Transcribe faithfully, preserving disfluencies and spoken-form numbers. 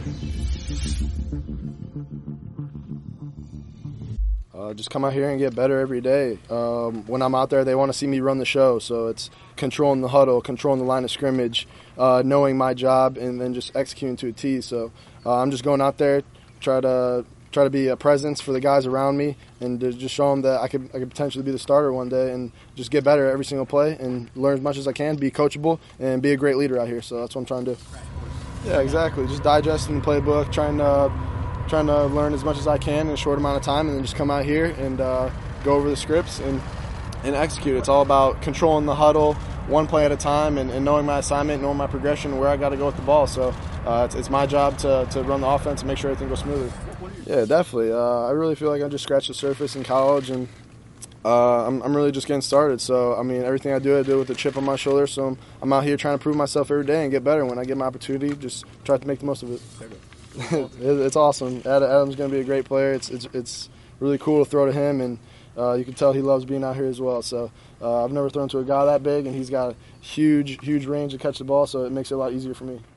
Uh, just come out here and get better every day. Um, when I'm out there, they want to see me run the show, so it's controlling the huddle, controlling the line of scrimmage, uh, knowing my job, and then just executing to a T. So uh, I'm just going out there, try to try to be a presence for the guys around me, and to just show them that I could I could potentially be the starter one day, and just get better every single play and learn as much as I can, be coachable, and be a great leader out here. So that's what I'm trying to do. Yeah, exactly. Just digesting the playbook, trying to. trying to learn as much as I can in a short amount of time, and then just come out here and uh, go over the scripts and, and execute. It's all about controlling the huddle one play at a time and, and knowing my assignment, knowing my progression, and where I got to go with the ball. So uh, it's, it's my job to, to run the offense and make sure everything goes smoothly. Yeah, definitely. Uh, I really feel like I just scratched the surface in college, and uh, I'm, I'm really just getting started. So, I mean, everything I do, I do with a chip on my shoulder. So I'm, I'm out here trying to prove myself every day and get better. When I get my opportunity, just try to make the most of it. It's awesome. Adam's going to be a great player. It's it's it's really cool to throw to him, and uh, you can tell he loves being out here as well. So uh, I've never thrown to a guy that big, and he's got a huge, huge range to catch the ball, so it makes it a lot easier for me.